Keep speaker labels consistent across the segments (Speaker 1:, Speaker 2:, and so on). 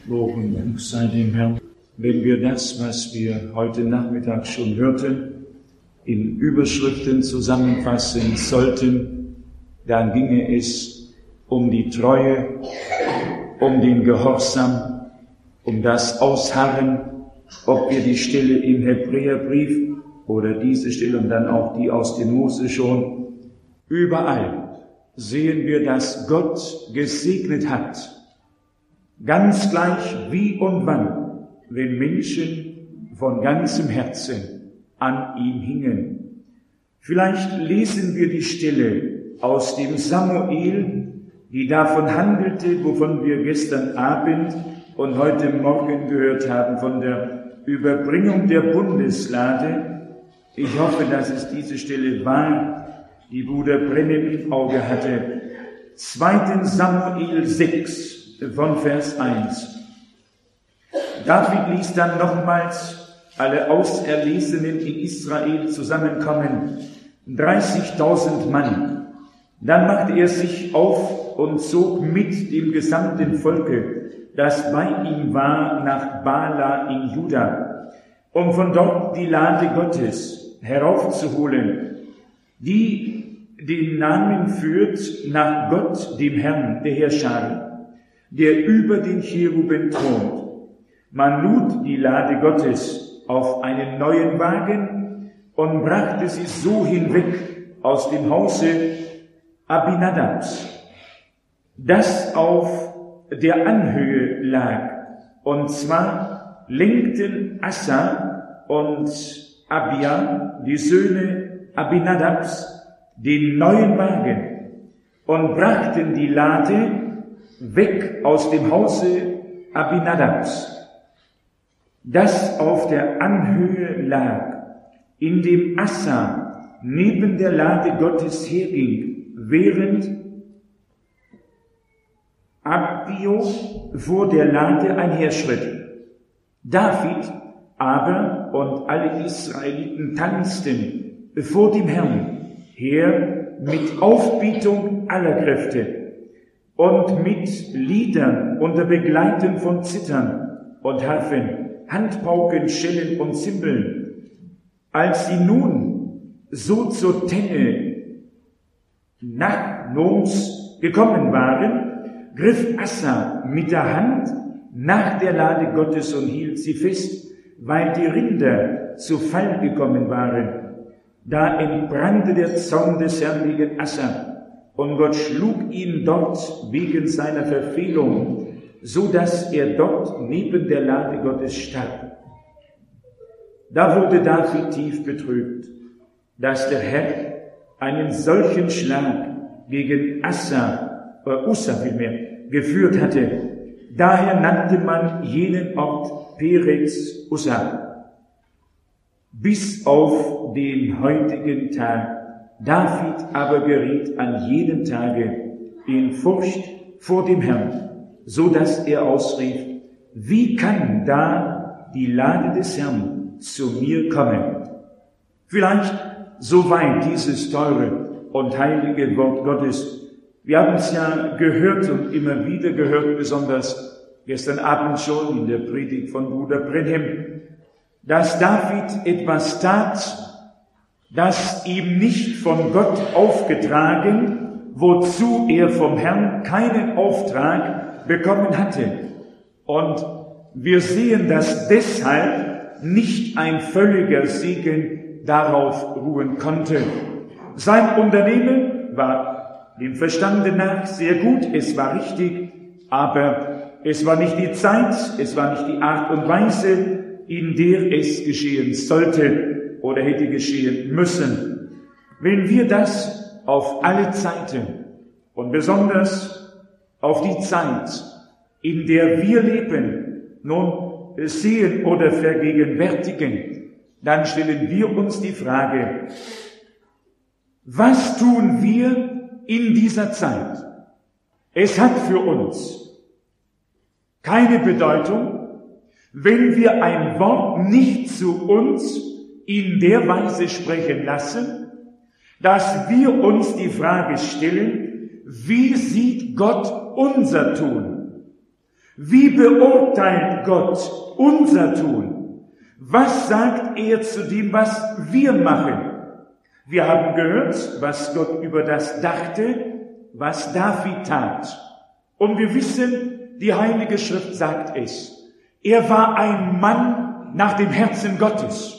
Speaker 1: Lob und Dank sei dem Herrn. Wenn wir das, was wir heute Nachmittag schon hörten, in Überschriften zusammenfassen sollten, dann ginge es um die Treue, um den Gehorsam, um das Ausharren, ob wir die Stelle im Hebräerbrief oder diese Stelle und dann auch die aus dem Mose schon, überall sehen wir, dass Gott gesegnet hat. Ganz gleich wie und wann, wenn Menschen von ganzem Herzen an ihm hingen. Vielleicht lesen wir die Stelle aus dem Samuel, die davon handelte, wovon wir gestern Abend und heute Morgen gehört haben, von der Überbringung der Bundeslade. Ich hoffe, dass es diese Stelle war, die Bruder Brennem im Auge hatte. 2. Samuel 6. Von Vers 1. David ließ dann nochmals alle Auserlesenen in Israel zusammenkommen, 30.000 Mann. Dann machte er sich auf und zog mit dem gesamten Volke, das bei ihm war, nach Bala in Juda, um von dort die Lade Gottes heraufzuholen, die den Namen führt nach Gott, dem Herrn der Heerscharen, der über den Cheruben thront. Man lud die Lade Gottes auf einen neuen Wagen und brachte sie so hinweg aus dem Hause Abinadabs, das auf der Anhöhe lag. Und zwar lenkten Assa und Abia, die Söhne Abinadabs, den neuen Wagen und brachten die Lade weg aus dem Hause Abinadabs, das auf der Anhöhe lag, in dem Assa neben der Lade Gottes herging, während Abio vor der Lade einherschritt. David aber und alle Israeliten tanzten vor dem Herrn her mit Aufbietung aller Kräfte und mit Liedern unter Begleiten von Zittern und Harfen, Handpauken, Schellen und Zimbeln. Als sie nun so zur Tenne nach Noms gekommen waren, griff Assa mit der Hand nach der Lade Gottes und hielt sie fest, weil die Rinder zu Fall gekommen waren. Da entbrannte der Zorn des Herrn gegen Assa, und Gott schlug ihn dort wegen seiner Verfehlung, so dass er dort neben der Lade Gottes starb. Da wurde David tief betrübt, dass der Herr einen solchen Schlag gegen Ussa vielmehr geführt hatte. Daher nannte man jenen Ort Perez Ussa. Bis auf den heutigen Tag. David aber geriet an jedem Tage in Furcht vor dem Herrn, so dass er ausrief: Wie kann da die Lade des Herrn zu mir kommen? Vielleicht soweit dieses teure und heilige Wort Gottes. Wir haben es ja gehört und immer wieder gehört, besonders gestern Abend schon in der Predigt von Bruder Brenhem, dass David etwas tat, das ihm nicht von Gott aufgetragen, wozu er vom Herrn keinen Auftrag bekommen hatte. Und wir sehen, dass deshalb nicht ein völliger Segen darauf ruhen konnte. Sein Unternehmen war dem Verstande nach sehr gut, es war richtig, aber es war nicht die Zeit, es war nicht die Art und Weise, in der es geschehen sollte oder hätte geschehen müssen. Wenn wir das auf alle Zeiten und besonders auf die Zeit, in der wir leben, nun sehen oder vergegenwärtigen, dann stellen wir uns die Frage: Was tun wir in dieser Zeit? Es hat für uns keine Bedeutung, wenn wir ein Wort nicht zu uns in der Weise sprechen lassen, dass wir uns die Frage stellen: Wie sieht Gott unser Tun? Wie beurteilt Gott unser Tun? Was sagt er zu dem, was wir machen? Wir haben gehört, was Gott über das dachte, was David tat. Und wir wissen, die Heilige Schrift sagt es. Er war ein Mann nach dem Herzen Gottes.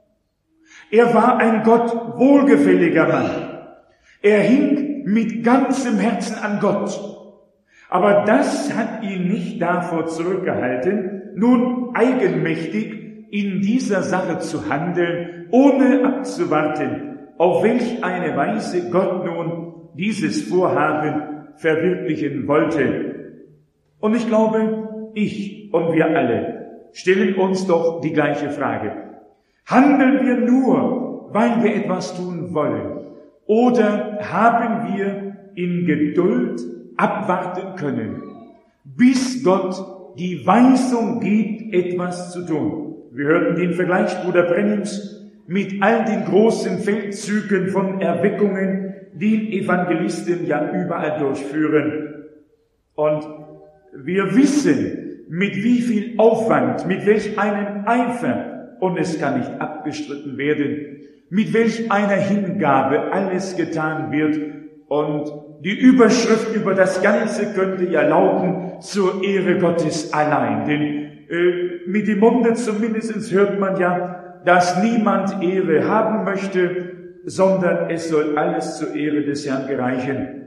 Speaker 1: Er war ein Gott wohlgefälliger Mann. Er hing mit ganzem Herzen an Gott. Aber das hat ihn nicht davor zurückgehalten, nun eigenmächtig in dieser Sache zu handeln, ohne abzuwarten, auf welch eine Weise Gott nun dieses Vorhaben verwirklichen wollte. Und ich glaube, ich und wir alle stellen uns doch die gleiche Frage. Handeln wir nur, weil wir etwas tun wollen? Oder haben wir in Geduld abwarten können, bis Gott die Weisung gibt, etwas zu tun? Wir hörten den Vergleich Bruder Brennims mit all den großen Feldzügen von Erweckungen, die Evangelisten ja überall durchführen. Und wir wissen, mit wie viel Aufwand, mit welch einem Eifer, und es kann nicht abgestritten werden, mit welch einer Hingabe alles getan wird. Und die Überschrift über das Ganze könnte ja lauten, zur Ehre Gottes allein. Denn mit dem Munde zumindest hört man ja, dass niemand Ehre haben möchte, sondern es soll alles zur Ehre des Herrn gereichen.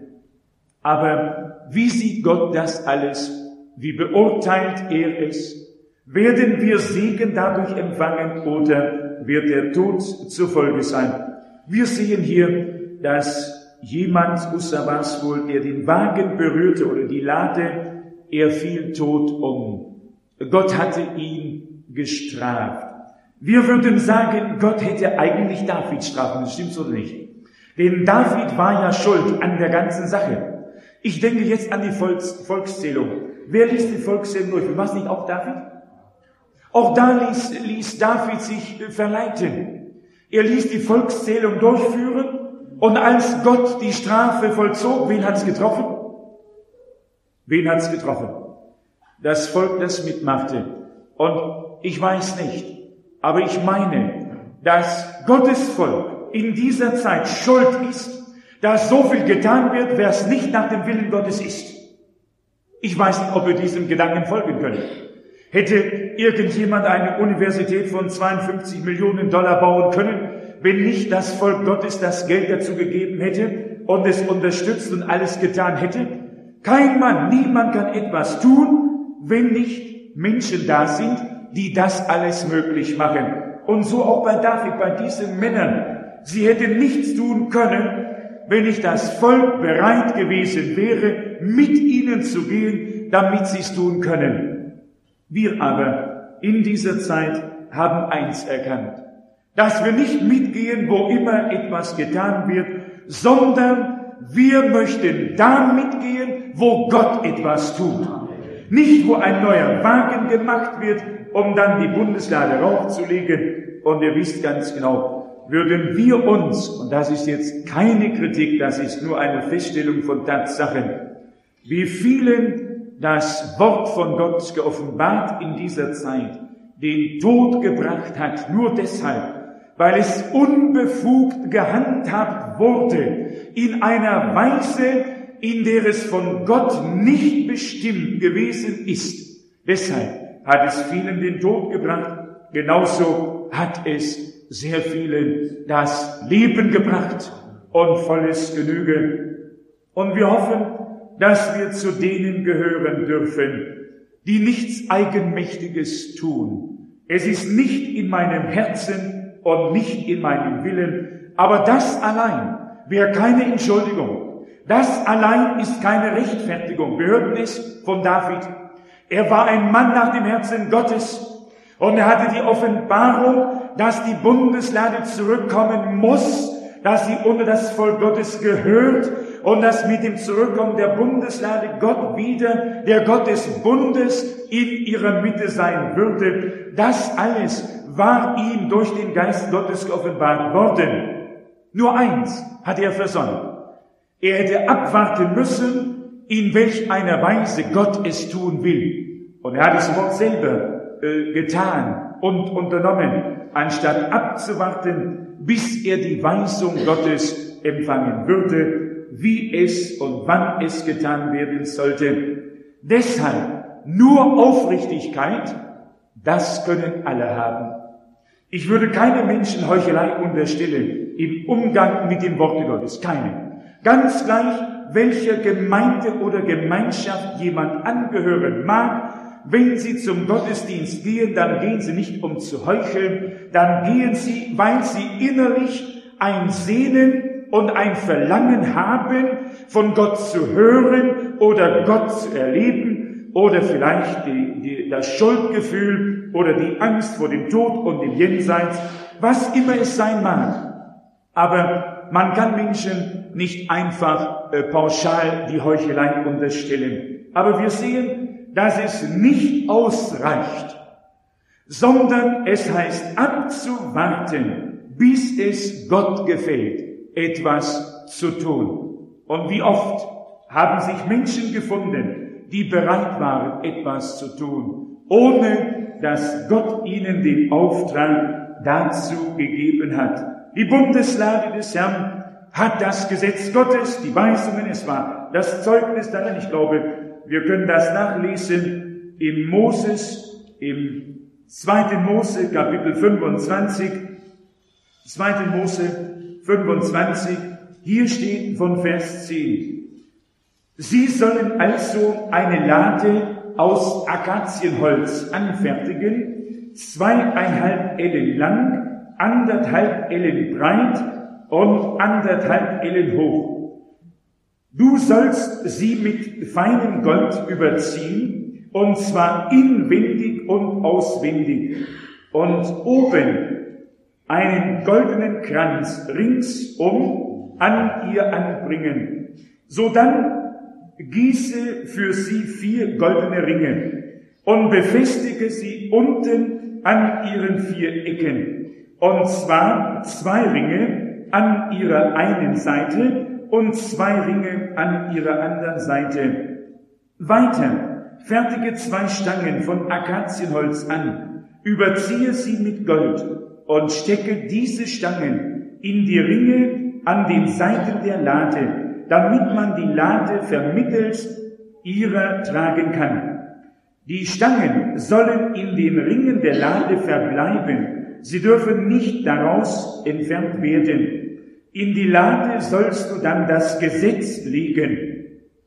Speaker 1: Aber wie sieht Gott das alles? Wie beurteilt er es? Werden wir Segen dadurch empfangen oder wird der Tod zur Folge sein? Wir sehen hier, dass jemand, Ussa war es wohl, der den Wagen berührte oder die Lade, er fiel tot um. Gott hatte ihn gestraft. Wir würden sagen, Gott hätte eigentlich David strafen, das stimmt oder nicht? Denn David war ja schuld an der ganzen Sache. Ich denke jetzt an die Volkszählung. Wer ließ die Volkszählung durch? War es nicht auch David? Auch da ließ David sich verleiten. Er ließ die Volkszählung durchführen und als Gott die Strafe vollzog, wen hat's getroffen? Wen hat's getroffen? Das Volk, das mitmachte. Und ich weiß nicht, aber ich meine, dass Gottes Volk in dieser Zeit schuld ist, dass so viel getan wird, wer es nicht nach dem Willen Gottes ist. Ich weiß nicht, ob wir diesem Gedanken folgen können. Hätte irgendjemand eine Universität von 52 Millionen Dollar bauen können, wenn nicht das Volk Gottes das Geld dazu gegeben hätte und es unterstützt und alles getan hätte? Kein Mann, niemand kann etwas tun, wenn nicht Menschen da sind, die das alles möglich machen. Und so auch bei David, bei diesen Männern. Sie hätten nichts tun können, wenn nicht das Volk bereit gewesen wäre, mit ihnen zu gehen, damit sie es tun können. Wir aber in dieser Zeit haben eins erkannt, dass wir nicht mitgehen, wo immer etwas getan wird, sondern wir möchten da mitgehen, wo Gott etwas tut. Nicht, wo ein neuer Wagen gemacht wird, um dann die Bundeslade raufzulegen. Und ihr wisst ganz genau, würden wir uns, und das ist jetzt keine Kritik, das ist nur eine Feststellung von Tatsachen, wie vielen das Wort von Gott geoffenbart in dieser Zeit den Tod gebracht hat, nur deshalb, weil es unbefugt gehandhabt wurde, in einer Weise, in der es von Gott nicht bestimmt gewesen ist. Deshalb hat es vielen den Tod gebracht, genauso hat es sehr vielen das Leben gebracht und volles Genüge. Und wir hoffen, dass wir zu denen gehören dürfen, die nichts Eigenmächtiges tun. Es ist nicht in meinem Herzen und nicht in meinem Willen, aber das allein wäre keine Entschuldigung. Das allein ist keine Rechtfertigung. Wir hörten es von David. Er war ein Mann nach dem Herzen Gottes und er hatte die Offenbarung, dass die Bundeslade zurückkommen muss, dass sie unter das Volk Gottes gehört und dass mit dem Zurückkommen der Bundeslade Gott wieder, der Gott des Bundes, in ihrer Mitte sein würde. Das alles war ihm durch den Geist Gottes geoffenbart worden. Nur eins hat er versäumt. Er hätte abwarten müssen, in welch einer Weise Gott es tun will. Und er hat das Wort selber getan und unternommen, anstatt abzuwarten, bis er die Weisung Gottes empfangen würde, wie es und wann es getan werden sollte. Deshalb nur Aufrichtigkeit, das können alle haben. Ich würde keinem Menschen Heuchelei unterstellen im Umgang mit dem Worte Gottes. Keine. Ganz gleich, welcher Gemeinde oder Gemeinschaft jemand angehören mag, wenn Sie zum Gottesdienst gehen, dann gehen Sie nicht, um zu heucheln, dann gehen Sie, weil Sie innerlich ein Sehnen und ein Verlangen haben, von Gott zu hören oder Gott zu erleben oder vielleicht das Schuldgefühl oder die Angst vor dem Tod und dem Jenseits, was immer es sein mag. Aber man kann Menschen nicht einfach pauschal die Heuchelei unterstellen. Aber wir sehen, dass es nicht ausreicht, sondern es heißt abzuwarten, bis es Gott gefällt, etwas zu tun. Und wie oft haben sich Menschen gefunden, die bereit waren, etwas zu tun, ohne dass Gott ihnen den Auftrag dazu gegeben hat. Die Bundeslade des Herrn hat das Gesetz Gottes, die Weisungen, es war das Zeugnis darin. Ich glaube, wir können das nachlesen im 2. Mose, Kapitel 25. 2. Mose 25, hier steht von Vers 10. Sie sollen also eine Lade aus Akazienholz anfertigen, 2,5 Ellen lang, 1,5 Ellen breit und 1,5 Ellen hoch. Du sollst sie mit feinem Gold überziehen, und zwar inwendig und auswendig, und oben einen goldenen Kranz ringsum an ihr anbringen. Sodann gieße für sie 4 goldene Ringe und befestige sie unten an ihren 4 Ecken, und zwar 2 Ringe an ihrer einen Seite und 2 Ringe an ihrer anderen Seite. Weiter fertige 2 Stangen von Akazienholz an, überziehe sie mit Gold und stecke diese Stangen in die Ringe an den Seiten der Lade, damit man die Lade vermittels ihrer tragen kann. Die Stangen sollen in den Ringen der Lade verbleiben, sie dürfen nicht daraus entfernt werden. In die Lade sollst du dann das Gesetz legen,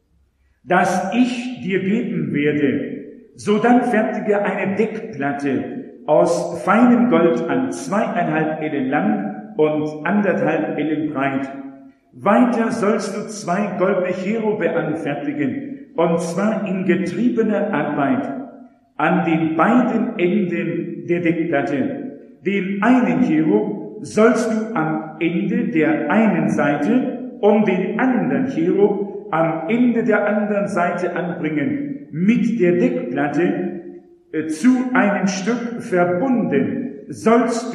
Speaker 1: das ich dir geben werde. Sodann fertige eine Deckplatte aus feinem Gold an 2,5 Ellen lang und 1,5 Ellen breit. Weiter sollst du 2 goldene Cherube anfertigen, und zwar in getriebener Arbeit, an den beiden Enden der Deckplatte. Den einen Cherub sollst du am Ende der einen Seite und den anderen Cherub am Ende der anderen Seite anbringen, mit der Deckplatte zu einem Stück verbunden, sollt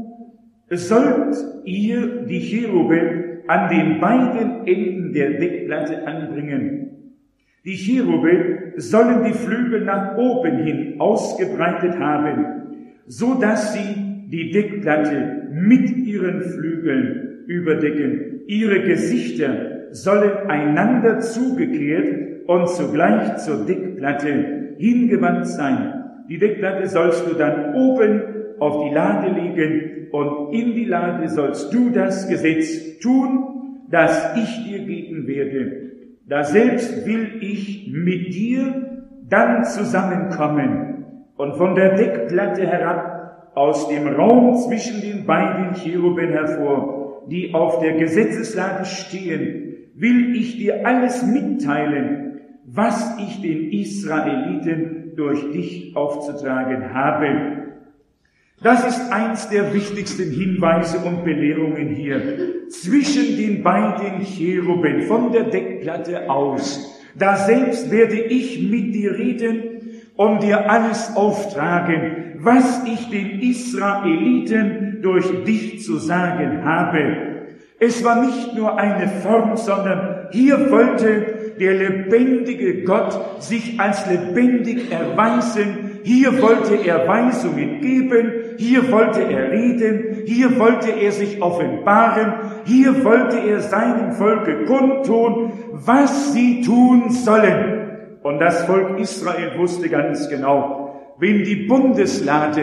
Speaker 1: ihr die Cherube an den beiden Enden der Deckplatte anbringen. Die Cherube sollen die Flügel nach oben hin ausgebreitet haben, so dass sie die Deckplatte mit ihren Flügeln überdecken. Ihre Gesichter sollen einander zugekehrt und zugleich zur Deckplatte hingewandt sein. Die Deckplatte sollst du dann oben auf die Lade legen, und in die Lade sollst du das Gesetz tun, das ich dir geben werde. Daselbst will ich mit dir dann zusammenkommen und von der Deckplatte herab aus dem Raum zwischen den beiden Cheruben hervor, die auf der Gesetzeslade stehen, will ich dir alles mitteilen, was ich den Israeliten durch dich aufzutragen habe. Das ist eins der wichtigsten Hinweise und Belehrungen hier. Zwischen den beiden Cheruben von der Deckplatte aus, da selbst werde ich mit dir reden und dir alles auftragen, was ich den Israeliten durch dich zu sagen habe. Es war nicht nur eine Form, sondern hier wollte der lebendige Gott sich als lebendig erweisen. Hier wollte er Weisungen geben, hier wollte er reden, hier wollte er sich offenbaren, hier wollte er seinem Volke kundtun, was sie tun sollen. Und das Volk Israel wusste ganz genau, wenn die Bundeslade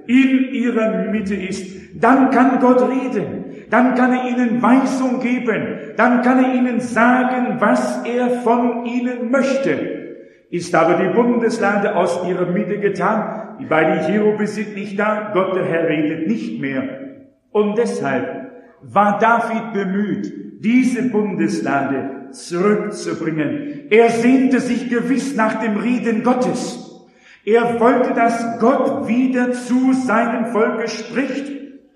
Speaker 1: in ihrer Mitte ist, dann kann Gott reden, dann kann er ihnen Weisung geben, dann kann er ihnen sagen, was er von ihnen möchte. Ist aber die Bundeslade aus ihrer Mitte getan, die beiden Cherubim sind nicht da, Gott der Herr redet nicht mehr. Und deshalb war David bemüht, diese Bundeslade zurückzubringen. Er sehnte sich gewiss nach dem Reden Gottes. Er wollte, dass Gott wieder zu seinem Volke spricht.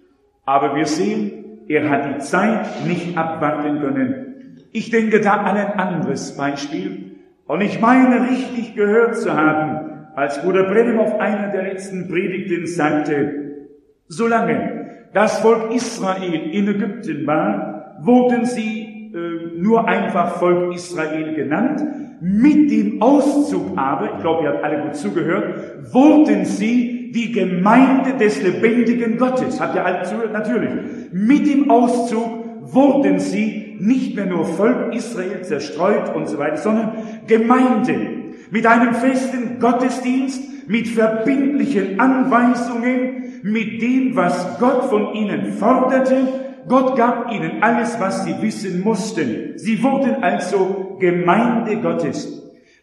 Speaker 1: Aber wir sehen, er hat die Zeit nicht abwarten können. Ich denke da an ein anderes Beispiel. Und ich meine richtig gehört zu haben, als Bruder Brennem auf einer der letzten Predigten sagte, solange das Volk Israel in Ägypten war, wurden sie nur einfach Volk Israel genannt. Mit dem Auszug aber, ich glaube, ihr habt alle gut zugehört, wurden sie die Gemeinde des lebendigen Gottes. Habt ihr alle zugehört? Natürlich. Mit dem Auszug wurden sie nicht mehr nur Volk Israel zerstreut und so weiter, sondern Gemeinde mit einem festen Gottesdienst, mit verbindlichen Anweisungen, mit dem, was Gott von ihnen forderte. Gott gab ihnen alles, was sie wissen mussten. Sie wurden also Gemeinde Gottes.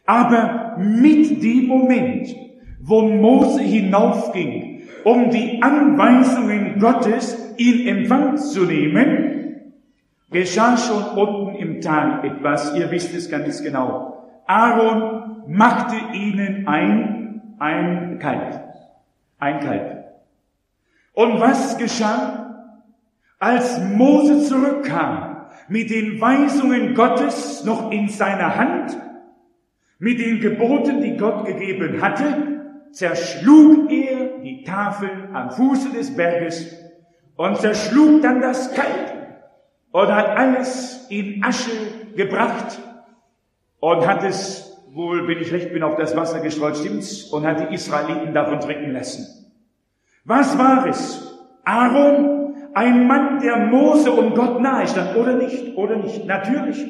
Speaker 1: Aber mit dem Moment, wo Mose hinaufging, um die Anweisungen Gottes in Empfang zu nehmen, geschah schon unten im Tal etwas. Ihr wisst es ganz genau. Aaron machte ihnen ein Kalb. Ein Kalb. Und was geschah? Als Mose zurückkam, mit den Weisungen Gottes noch in seiner Hand, mit den Geboten, die Gott gegeben hatte, zerschlug er die Tafel am Fuße des Berges und zerschlug dann das Kalb und hat alles in Asche gebracht und hat es wohl, wenn ich recht bin, auf das Wasser gestreut, stimmt's, und hat die Israeliten davon trinken lassen. Was war es? Aaron, ein Mann, der Mose und Gott nahe stand, oder nicht? Oder nicht? Natürlich.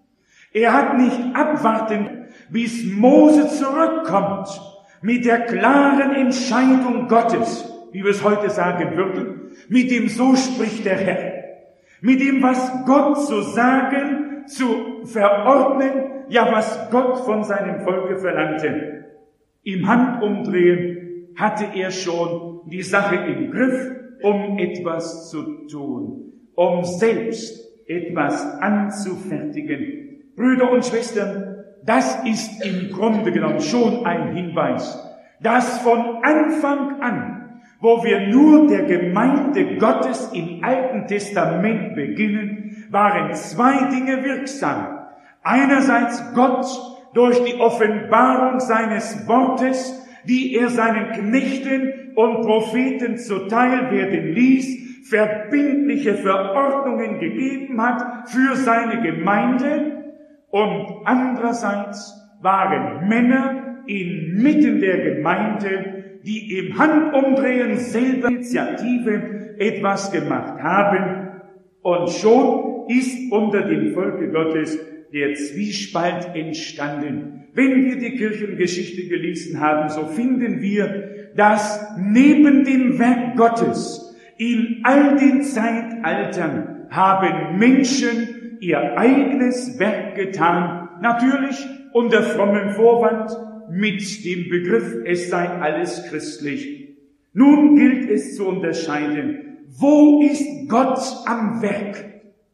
Speaker 1: Er hat nicht abwarten, bis Mose zurückkommt mit der klaren Entscheidung Gottes, wie wir es heute sagen würden, mit dem so spricht der Herr, mit dem, was Gott zu sagen, zu verordnen, ja, was Gott von seinem Volke verlangte. Im Handumdrehen hatte er schon die Sache im Griff, um etwas zu tun, um selbst etwas anzufertigen. Brüder und Schwestern, das ist im Grunde genommen schon ein Hinweis, dass von Anfang an, wo wir nur der Gemeinde Gottes im Alten Testament beginnen, waren zwei Dinge wirksam. Einerseits Gott durch die Offenbarung seines Wortes, die er seinen Knechten und Propheten zuteil werden ließ, verbindliche Verordnungen gegeben hat für seine Gemeinde, und andererseits waren Männer inmitten der Gemeinde, die im Handumdrehen selber Initiative etwas gemacht haben, und schon ist unter dem Volke Gottes der Zwiespalt entstanden. Wenn wir die Kirchengeschichte gelesen haben, so finden wir, dass neben dem Werk Gottes in all den Zeitaltern haben Menschen ihr eigenes Werk getan, natürlich unter frommem Vorwand, mit dem Begriff, es sei alles christlich. Nun gilt es zu unterscheiden, wo ist Gott am Werk?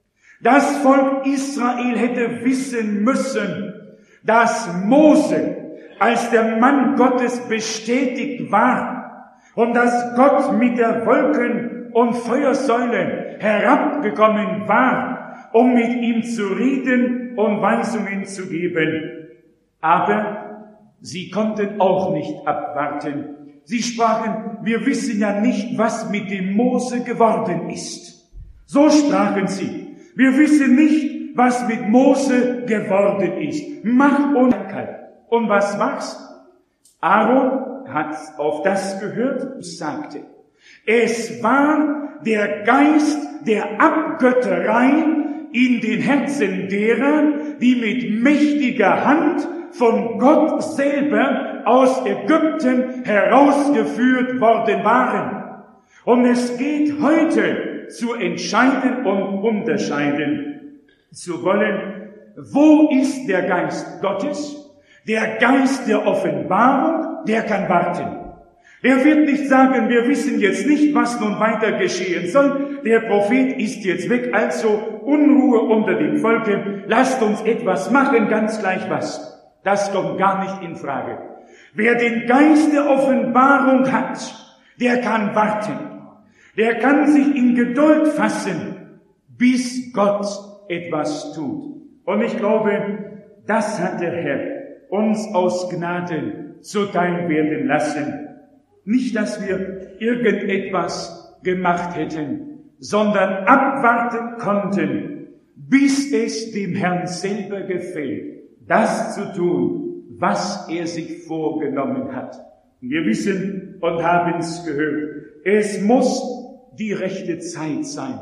Speaker 1: Das Volk Israel hätte wissen müssen, dass Mose als der Mann Gottes bestätigt war und dass Gott mit der Wolken- und Feuersäule herabgekommen war, um mit ihm zu reden und Weisungen zu geben. Aber sie konnten auch nicht abwarten. Sie sprachen, wir wissen ja nicht, was mit dem Mose geworden ist. So sprachen sie. Wir wissen nicht, was mit Mose geworden ist. Macht und Krankheit. Und was war's? Aaron hat auf das gehört und sagte, es war der Geist der Abgötterei in den Herzen derer, die mit mächtiger Hand von Gott selber aus Ägypten herausgeführt worden waren. Und es geht heute zu entscheiden und unterscheiden zu wollen, wo ist der Geist Gottes? Der Geist der Offenbarung, der kann warten. Der wird nicht sagen, wir wissen jetzt nicht, was nun weiter geschehen soll. Der Prophet ist jetzt weg, also Unruhe unter dem Volke. Lasst uns etwas machen, ganz gleich was. Das kommt gar nicht in Frage. Wer den Geist der Offenbarung hat, der kann warten. Der kann sich in Geduld fassen, bis Gott etwas tut. Und ich glaube, das hat der Herr uns aus Gnaden zuteil werden lassen. Nicht, dass wir irgendetwas gemacht hätten, sondern abwarten konnten, bis es dem Herrn selber gefällt, das zu tun, was er sich vorgenommen hat. Wir wissen und haben es gehört, es muss die rechte Zeit sein.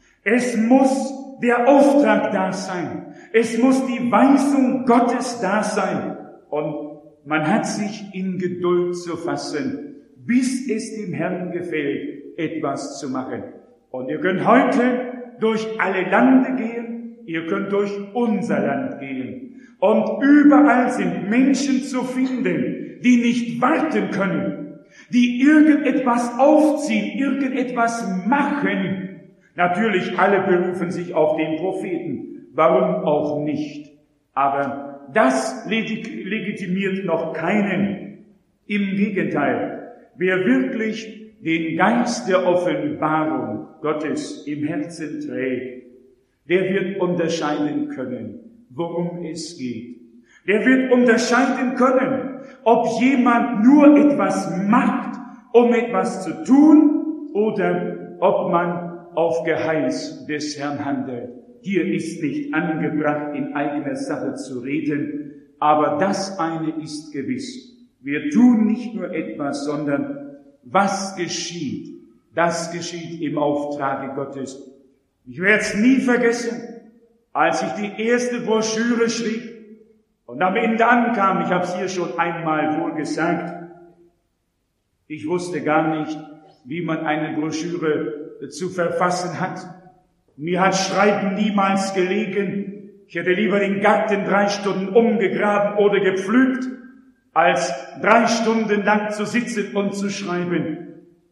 Speaker 1: Es muss der Auftrag da sein. Es muss die Weisung Gottes da sein. Und man hat sich in Geduld zu fassen, bis es dem Herrn gefällt, etwas zu machen. Und ihr könnt heute durch alle Lande gehen, ihr könnt durch unser Land gehen. Und überall sind Menschen zu finden, die nicht warten können, die irgendetwas aufziehen, irgendetwas machen. Natürlich, alle berufen sich auf den Propheten. Warum auch nicht? Aber das legitimiert noch keinen. Im Gegenteil, wer wirklich den Geist der Offenbarung Gottes im Herzen trägt, der wird unterscheiden können, worum es geht. Der wird unterscheiden können, ob jemand nur etwas macht, um etwas zu tun, oder ob man auf Geheiß des Herrn handelt. Hier ist nicht angebracht, in eigener Sache zu reden, aber das eine ist gewiss. Wir tun nicht nur etwas, sondern was geschieht, das geschieht im Auftrage Gottes. Ich werde es nie vergessen, als ich die erste Broschüre schrieb und am Ende ankam, ich habe es hier schon einmal wohl gesagt, ich wusste gar nicht, wie man eine Broschüre zu verfassen hat. Mir hat Schreiben niemals gelegen. Ich hätte lieber den Garten 3 Stunden umgegraben oder gepflügt, als 3 Stunden lang zu sitzen und zu schreiben.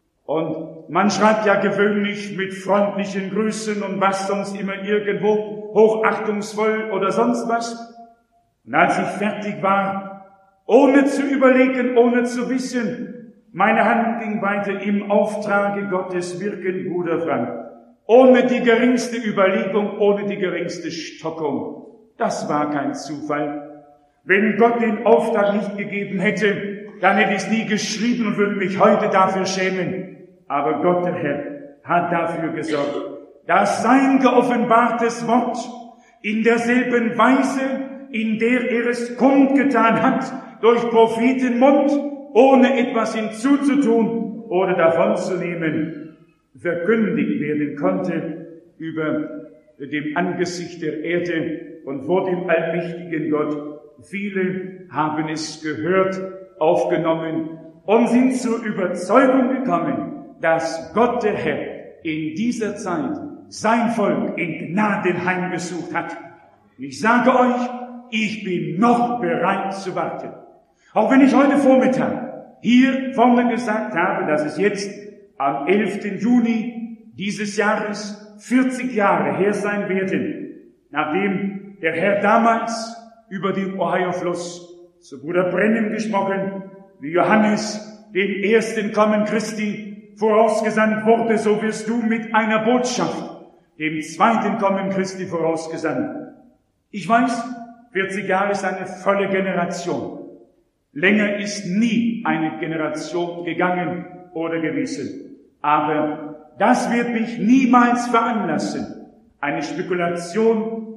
Speaker 1: Und man schreibt ja gewöhnlich mit freundlichen Grüßen und was sonst immer irgendwo, hochachtungsvoll oder sonst was. Und als ich fertig war, ohne zu überlegen, ohne zu wissen, meine Hand ging weiter im Auftrage Gottes wirken, Bruder Frank. Ohne die geringste Überlegung, ohne die geringste Stockung. Das war kein Zufall. Wenn Gott den Auftrag nicht gegeben hätte, dann hätte ich es nie geschrieben und würde mich heute dafür schämen. Aber Gott, der Herr, hat dafür gesorgt, dass sein geoffenbartes Wort in derselben Weise, in der er es kundgetan hat, durch Prophetenmund, ohne etwas hinzuzutun oder davonzunehmen, verkündigt werden konnte über dem Angesicht der Erde und vor dem allmächtigen Gott. Viele haben es gehört, aufgenommen und sind zur Überzeugung gekommen, dass Gott der Herr in dieser Zeit sein Volk in Gnaden heimgesucht hat. Und ich sage euch, ich bin noch bereit zu warten. Auch wenn ich heute Vormittag hier vorne gesagt habe, dass es jetzt am 11. Juni dieses Jahres 40 Jahre her sein werden, nachdem der Herr damals über den Ohio-Fluss zu Bruder Brennan gesprochen, wie Johannes dem ersten Kommen Christi vorausgesandt wurde, so wirst du mit einer Botschaft dem zweiten Kommen Christi vorausgesandt. Ich weiß, 40 Jahre ist eine volle Generation. Länger ist nie eine Generation gegangen oder gewesen. Aber das wird mich niemals veranlassen, eine Spekulation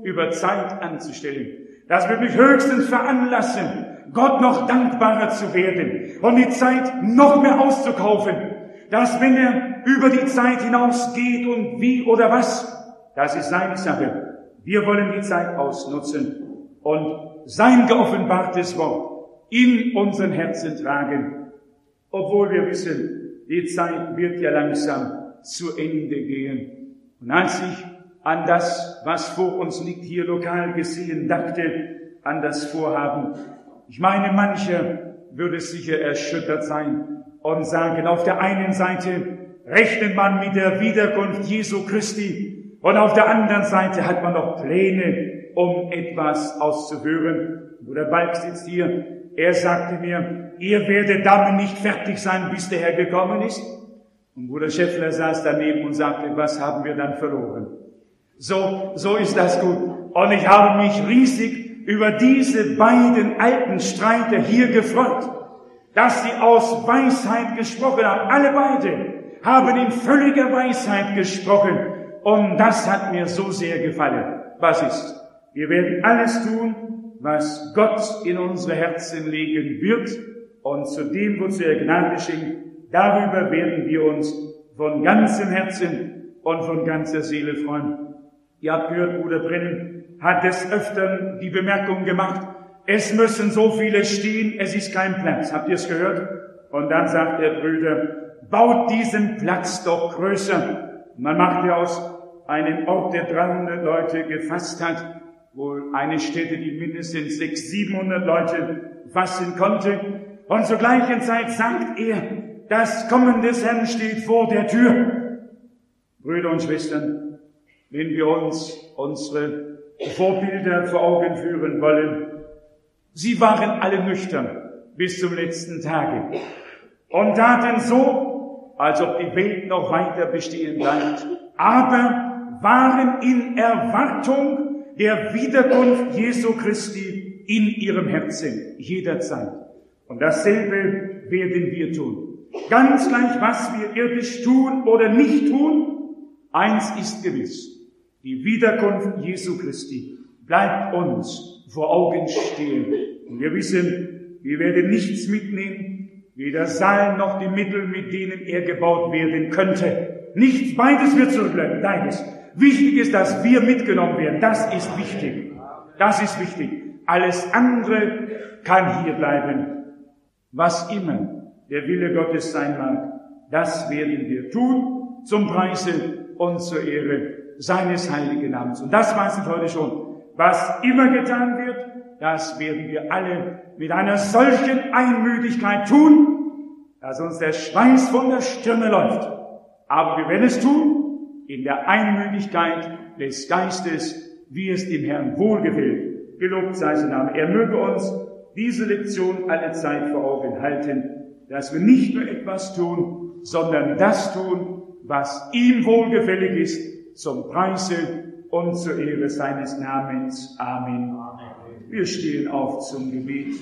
Speaker 1: über Zeit anzustellen. Das wird mich höchstens veranlassen, Gott noch dankbarer zu werden und die Zeit noch mehr auszukaufen. Dass wenn er über die Zeit hinausgeht und wie oder was, das ist seine Sache. Wir wollen die Zeit ausnutzen und sein geoffenbartes Wort in unseren Herzen tragen. Obwohl wir wissen, die Zeit wird ja langsam zu Ende gehen. Und als ich an das, was vor uns liegt, hier lokal gesehen, dachte, an das Vorhaben. Ich meine, mancher würde sicher erschüttert sein und sagen, auf der einen Seite rechnet man mit der Wiederkunft Jesu Christi und auf der anderen Seite hat man noch Pläne, um etwas auszuführen. Bruder Balk sitzt hier, er sagte mir, ihr werdet damit nicht fertig sein, bis der Herr gekommen ist. Und Bruder Schäffler saß daneben und sagte, was haben wir dann verloren? So ist das gut. Und ich habe mich riesig über diese beiden alten Streiter hier gefreut, dass sie aus Weisheit gesprochen haben. Alle beide haben in völliger Weisheit gesprochen. Und das hat mir so sehr gefallen. Was ist? Wir werden alles tun, was Gott in unsere Herzen legen wird. Und zu dem, wozu er Gnade schenkt, darüber werden wir uns von ganzem Herzen und von ganzer Seele freuen. Ihr habt gehört, Bruder Brennan hat des Öfteren die Bemerkung gemacht, es müssen so viele stehen, es ist kein Platz. Habt ihr es gehört? Und dann sagt der Brüder, baut diesen Platz doch größer. Man machte aus einem Ort, der 300 Leute gefasst hat, wohl eine Stätte, die mindestens 600, 700 Leute fassen konnte. Und zur gleichen Zeit sagt er, das Kommen des Herrn steht vor der Tür. Brüder und Schwestern, wenn wir uns unsere Vorbilder vor Augen führen wollen, sie waren alle nüchtern bis zum letzten Tage und taten so, als ob die Welt noch weiter bestehen bleibt, aber waren in Erwartung der Wiederkunft Jesu Christi in ihrem Herzen jederzeit. Und dasselbe werden wir tun. Ganz gleich, was wir irdisch tun oder nicht tun, eins ist gewiss. Die Wiederkunft Jesu Christi bleibt uns vor Augen stehen. Und wir wissen, wir werden nichts mitnehmen, weder Saal noch die Mittel, mit denen er gebaut werden könnte. Nichts, beides wird zurückbleiben, beides. Wichtig ist, dass wir mitgenommen werden. Das ist wichtig. Das ist wichtig. Alles andere kann hier bleiben. Was immer der Wille Gottes sein mag, das werden wir tun, zum Preise und zur Ehre seines heiligen Namens. Und das weiß ich heute schon. Was immer getan wird, das werden wir alle mit einer solchen Einmütigkeit tun, dass uns der Schweiß von der Stirne läuft. Aber wir werden es tun in der Einmütigkeit des Geistes, wie es dem Herrn wohlgefällt. Gelobt sei sein Name. Er möge uns diese Lektion alle Zeit vor Augen halten, dass wir nicht nur etwas tun, sondern das tun, was ihm wohlgefällig ist, zum Preise und zur Ehre seines Namens. Amen. Wir stehen auf zum Gebet.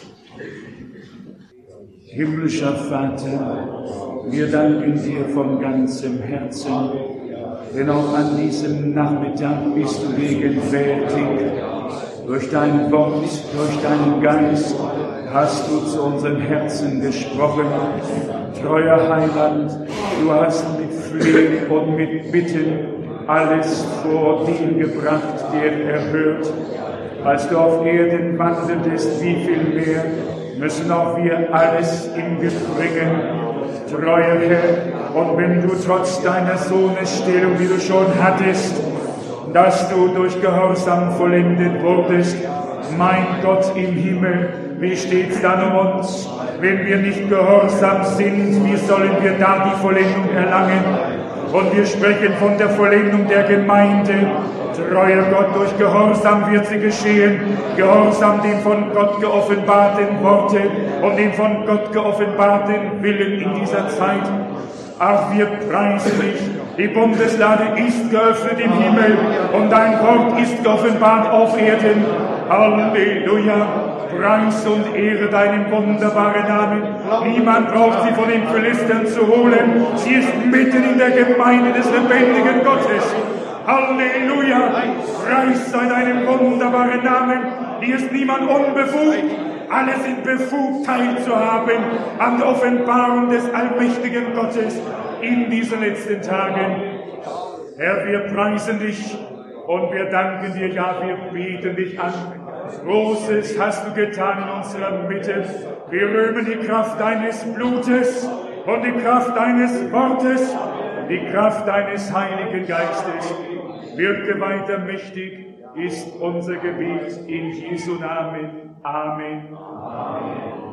Speaker 1: Himmlischer Vater, wir danken dir von ganzem Herzen, denn auch an diesem Nachmittag bist du gegenwärtig. Durch dein Wort, durch deinen Geist hast du zu unseren Herzen gesprochen. Treuer Heiland, du hast mit Flehen und mit Bitten alles vor den gebracht, der erhört. Als du auf Erden wandeltest, wie viel mehr müssen auch wir alles in dir bringen. Treuer Herr, und wenn du trotz deiner Sohnesstellung, die du schon hattest, dass du durch Gehorsam vollendet wurdest, mein Gott im Himmel, wie steht's dann um uns? Wenn wir nicht gehorsam sind, wie sollen wir da die Vollendung erlangen? Und wir sprechen von der Vollendung der Gemeinde. Treuer Gott, durch Gehorsam wird sie geschehen. Gehorsam dem von Gott geoffenbarten Worte und dem von Gott geoffenbarten Willen in dieser Zeit. Ach, wir preisen dich. Die Bundeslade ist geöffnet im Himmel und dein Wort ist geoffenbart auf Erden. Halleluja. Preis und Ehre deinem wunderbaren Namen. Niemand braucht sie von den Philistern zu holen. Sie ist mitten in der Gemeinde des lebendigen Gottes. Halleluja! Preis sei deinem wunderbaren Namen. Hier ist niemand unbefugt. Alle sind befugt, teilzuhaben an der Offenbarung des allmächtigen Gottes in diesen letzten Tagen. Herr, wir preisen dich und wir danken dir, ja, wir beten dich an. Großes hast du getan in unserer Mitte. Wir rühmen die Kraft deines Blutes und die Kraft deines Wortes, die Kraft deines Heiligen Geistes. Wirke weiter mächtig, ist unser Gebet in Jesu Namen. Amen. Amen.